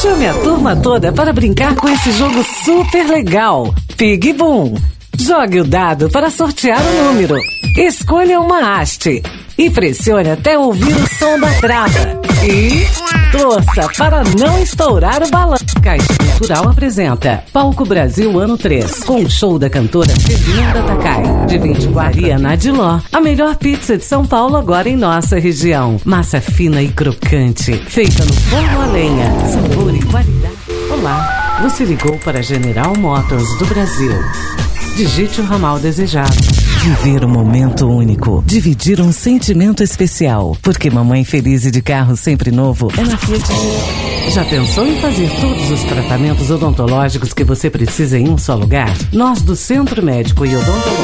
Chame a turma toda para brincar com esse jogo super legal. Pig Boom. Jogue o dado para sortear o número. Escolha uma haste e pressione até ouvir o som da trava. E torça para não estourar o balão. Caixa Cultural apresenta Palco Brasil Ano 3, com o show da cantora Fernanda Takai. De 24 e Nadiló, a melhor pizza de São Paulo agora em nossa região. Massa fina e crocante, feita no forno a lenha. Sabor e qualidade. Olá, você ligou para General Motors do Brasil. Digite o ramal desejado. Viver um momento único. Dividir um sentimento especial. Porque mamãe feliz e de carro sempre novo é na Fiat. Já pensou em fazer todos os tratamentos odontológicos que você precisa em um só lugar? Nós do Centro Médico e Odontológico